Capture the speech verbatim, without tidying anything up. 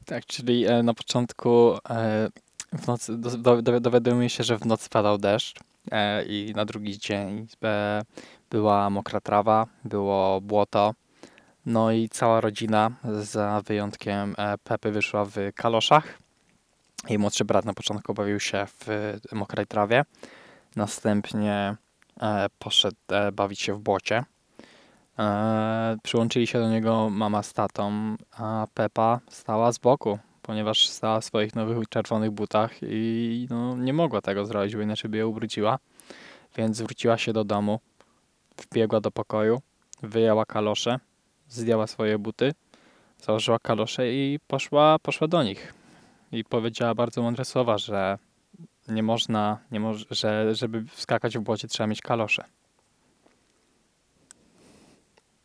Tak, czyli e, na początku e, w nocy do, do, do- dowiadujemy się, że w nocy padał deszcz e, i na drugi dzień e, była mokra trawa, było błoto. No i cała rodzina, za wyjątkiem e, Pepy, wyszła w kaloszach. Jej młodszy brat na początku bawił się w mokrej trawie, następnie e, poszedł e, bawić się w błocie. E, przyłączyli się do niego mama z tatą, a Pepa stała z boku, ponieważ stała w swoich nowych czerwonych butach i no, nie mogła tego zrobić, bo inaczej by je ubrudziła. Więc wróciła się do domu, wbiegła do pokoju, wyjęła kalosze, zdjęła swoje buty, założyła kalosze i poszła, poszła do nich. I powiedziała bardzo mądre słowa, że nie można, nie moż, że żeby wskakać w błocie trzeba mieć kalosze.